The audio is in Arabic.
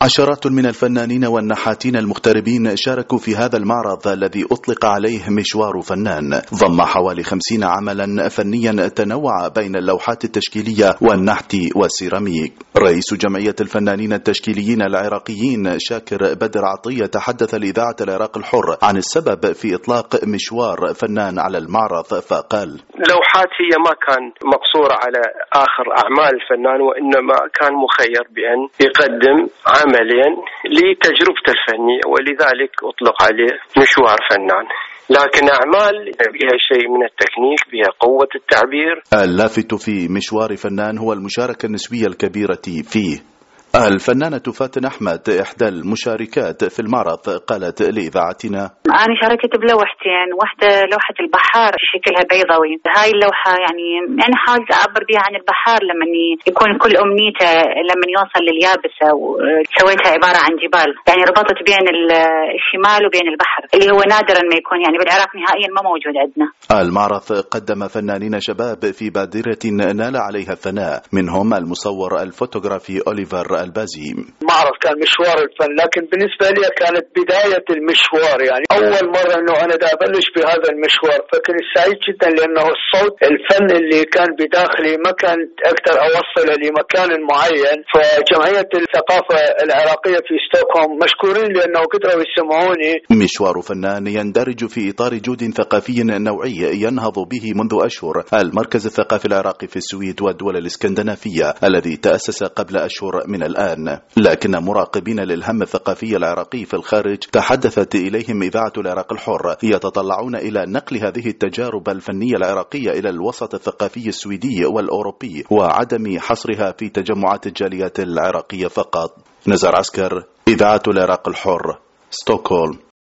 عشرات من الفنانين والنحاتين المغتربين شاركوا في هذا المعرض الذي أطلق عليه مشوار فنان، ضم حوالي 50 عملا فنيا تنوع بين اللوحات التشكيلية والنحت والسيراميك. رئيس جمعية الفنانين التشكيليين العراقيين شاكر بدر عطية تحدث لإذاعة العراق الحر عن السبب في إطلاق مشوار فنان على المعرض، فقال: لوحات هي ما كان مقصورة على آخر أعمال الفنان، وإنما كان مخير بأن يقدم عملين لتجربته الفنية، ولذلك أطلق عليه مشوار فنان. لكن أعمال بها شيء من التكنيك، بها قوة التعبير. اللافت في مشوار فنان هو المشاركة النسبية الكبيرة فيه. الفنانة فاتن أحمد إحدى المشاركات في المعرض قالت لإذاعتنا: أنا شاركت بلوحتين، واحدة لوحة البحار شكلها بيضاوي. هاي اللوحة يعني أنا حاولت أعبر بها عن البحار لما يكون كل أمنيته لما يوصل لليابسة، وسويتها عبارة عن جبال، يعني ربطت بين الشمال وبين البحر اللي هو نادرا ما يكون يعني بالعراق نهائيا ما موجود عندنا. المعرض قدم فنانين شباب في بادرة نال عليها الثناء، منهم المصور الفوتوغرافي أوليفر البازي. معرض كان مشوار الفن، لكن بالنسبة لي كانت بداية المشوار، يعني أول مرة أنه أنا دا أبلش بهذا المشوار، فكنت سعيد جدا لأنه الصوت الفن اللي كان بداخلي ما كنت أقدر أوصله لمكان معين. فجمعية الثقافة العراقية في ستوكهولم مشكورين لأنه قدروا يسمعوني. مشوار فنان يندرج في إطار جهد ثقافي نوعي ينهض به منذ أشهر المركز الثقافي العراقي في السويد والدول الإسكندنافية الذي تأسس قبل أشهر من الآن. لكن مراقبين للهم الثقافي العراقي في الخارج تحدثت إليهم إذاعة العراق الحر يتطلعون إلى نقل هذه التجارب الفنية العراقية إلى الوسط الثقافي السويدي والأوروبي، وعدم حصرها في تجمعات الجاليات العراقية فقط. نزار عسكر، إذاعة العراق الحر، ستوكهولم.